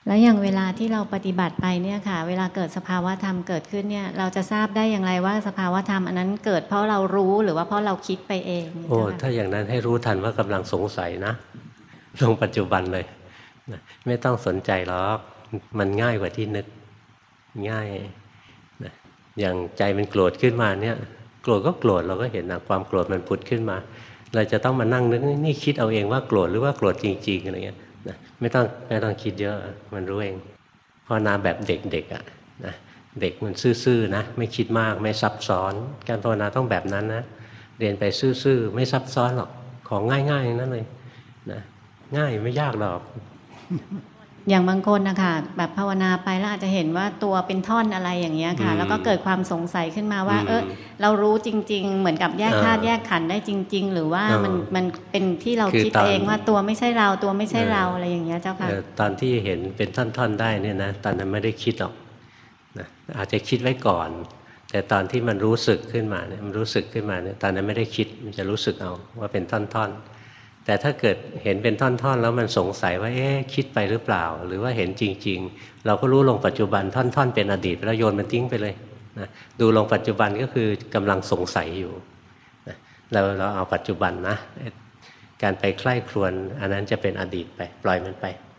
แล้วอย่างเวลาที่เราปฏิบัติไปเนี่ยค่ะเวลาเกิดสภาวะธรรมเกิดขึ้นเนี่ยเราจะทราบได้อย่างไรว่าสภาวะธรรมอันนั้นเกิดเพราะเรารู้หรือว่าเพราะเราคิดไปเองโอ้ถ้าอย่างนั้นให้รู้ทันว่ากำลังสงสัยนะลงปัจจุบันเลยไม่ต้องสนใจหรอกมันง่ายกว่าที่นึกง่ายอย่างใจมันโกรธขึ้นมาเนี่ยโกรธก็โกรธเราก็เห็นนะความโกรธมันผุดขึ้นมาเราจะต้องมานั่งนึกนี่คิดเอาเองว่าโกรธหรือว่าโกรธจริงๆอะไรเงี้ยนะไม่ต้องคิดเยอะมันรู้เองภาวนาแบบเด็กๆอ่ะนะเด็กมันซื่อๆนะไม่คิดมากไม่ซับซ้อนการภาวนาต้องแบบนั้นนะเรียนไปซื่อๆไม่ซับซ้อนหรอกของง่ายๆนั่นเลยนะง่ายไม่ยากหรอกอย่างบางคนนะคะแบบภาวนาไปแล้วอาจจะเห็นว่าตัวเป็นท่อนอะไรอย่างเงี้ยค่ะแล้วก็เกิดความสงสัยขึ้นมาว่าเรารู้จริงๆเหมือนกับแยกธาตุแยกขันธ์ได้จริงๆหรือว่ามันเป็นที่เราคิดเองว่าตัวไม่ใช่เราตัวไม่ใช่เราอะไรอย่างเงี้ยเจ้าค่ะตอนที่เห็นเป็นท่อนๆได้เนี่ยนะตอนนั้นไม่ได้คิดหรอกนะอาจจะคิดไว้ก่อนแต่ตอนที่มันรู้สึกขึ้นมาเนี่ยมันรู้สึกขึ้นมาเนี่ยตอนนั้นไม่ได้คิดมันจะรู้สึกเอาว่าเป็นท่อนๆแต่ถ้าเกิดเห็นเป็นท่อนๆแล้วมันสงสัยว่าคิดไปหรือเปล่าหรือว่าเห็นจริงๆเราก็รู้ลงปัจจุบันท่อนๆเป็นอดีตแล้วโยนมันทิ้งไปเลยนะดูลงปัจจุบันก็คือกำลังสงสัยอยู่นะเราเอาปัจจุบันนะการไปใคร่ครวญอันนั้นจะเป็นอดีตไปปล่อยมันไป